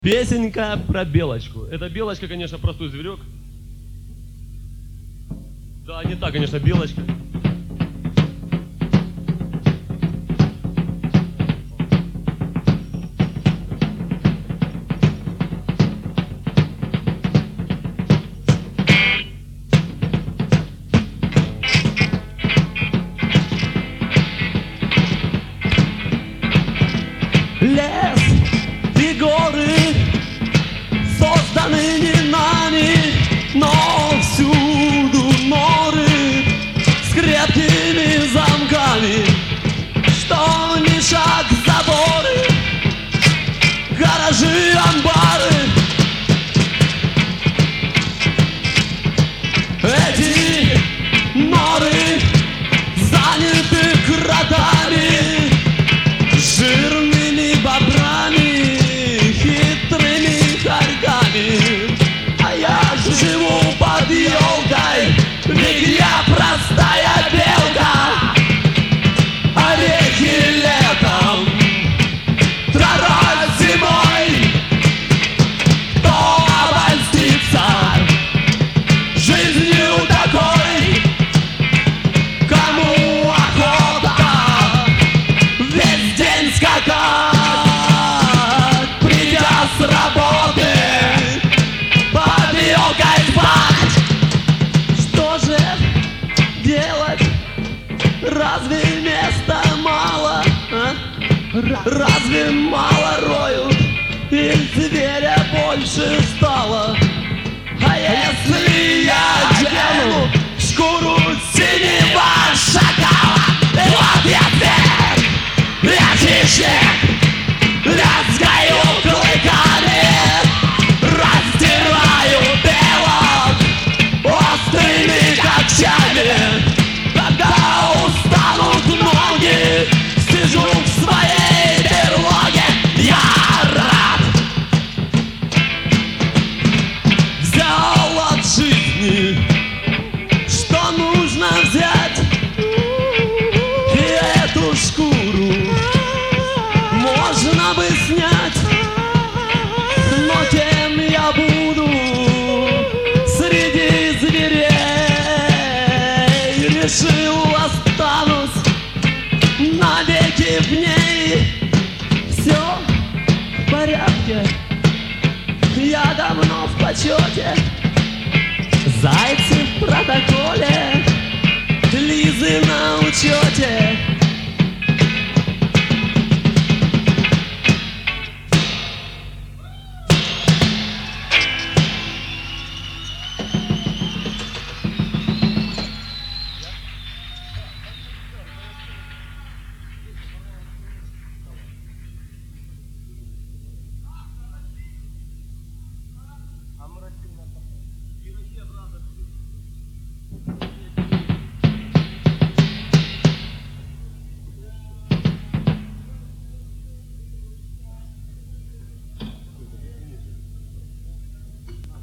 Песенка про белочку. Это белочка, конечно, простой зверек. Да, не та, конечно, белочка. Лес и горы созданы не нами, но всюду норы с крепкими замками, что ни шаг заборы, гаражи, амбары. Эти норы заняты кротами, жирными бобрами, хитрыми хорьками. А я живу под елкой, ведь я простая белка. Орехи летом, трава зимой. Кто обольстится жизнью такой, кому охота весь день скакать, придя с работы, под елкой спать. Что же делать? Разве места мало? А? Разве мало роют? И зверя больше стало? А если я одену шкуру синего шакала? И вот я зверь, я хищник, лязгаю клыками, раздираю белок острыми когтями. Когда устанут ноги, сижу в своей берлоге. Я рад, взял от жизни, что нужно взять. И эту шкуру можно бы снять, но кем я буду среди зверей? Решил, останусь навеки в ней. Все в порядке, я давно в почете. Зайцы в протоколе, Лизы на учете.